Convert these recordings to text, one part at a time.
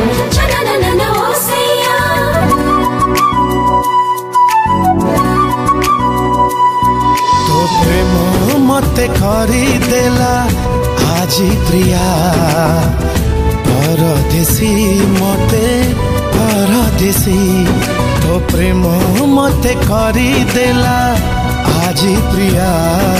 तो प्रेम मते करी देला आजी प्रिया परदेसी मते परदेसी तो प्रेम मते करी देला आजी प्रिया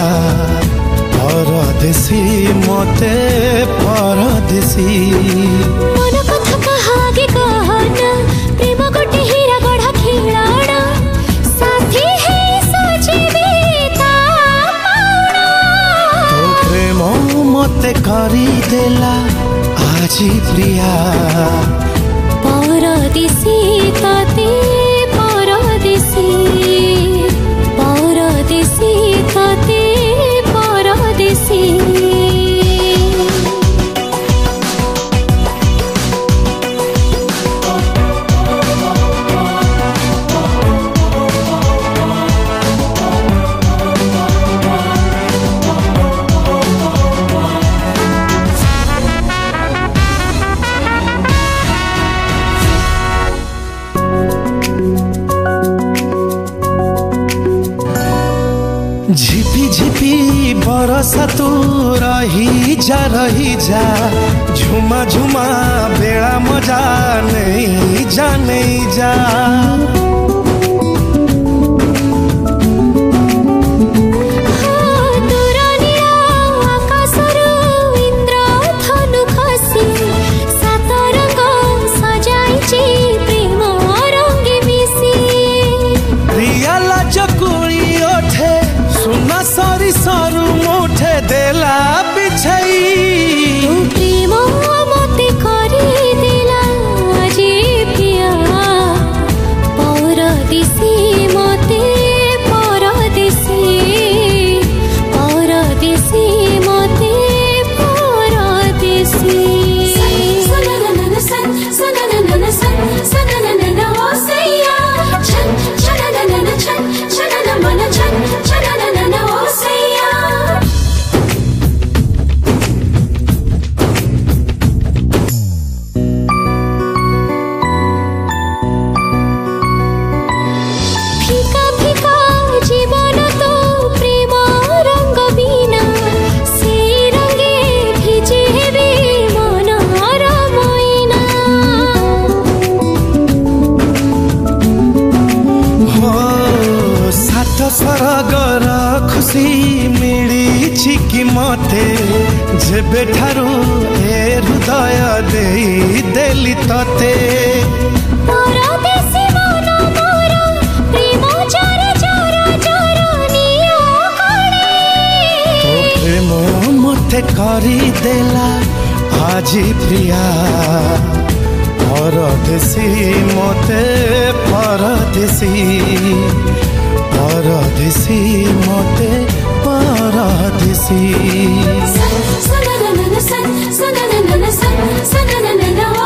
परदेसी मते परदेसी मन कथा कहागे कहना प्रेम गोटे हीरा गढ़ा खिलाना साथी है सजीवी ता पाउना तो प्रेम मते करी देला आजी प्रिया परदेसी ताते परदेसी परदेसी ताते परदेसी झिपी झिपी बरसा तू रही जा झुमा झुमा बेड़ा मजा नहीं जा सरी सरू मुठे देला बिछाई प्रेम मते करी देला आजी प्रिया परदेसी मते परदेसी परदेसी मते परदेसी सनननन सन सनननन सन सनननन ओसैया छन छनननन छन छननन मन छन छनननन ओसैया फीका फीका जीवन तो प्रेम रंग बिना से रंगे भिजे बे मन रमैना हो सात सरगर खुशी मिली कि मते जेबे ठारू ए हृदय देई देली तते परदेसी मन मोर प्रेम जर जर जर नियो कणे तो प्रेम मते करी देला आजी प्रिया परदेसी मते परदेसी परदेसी मते परदेसी सनननन सन सनननन सन सनननन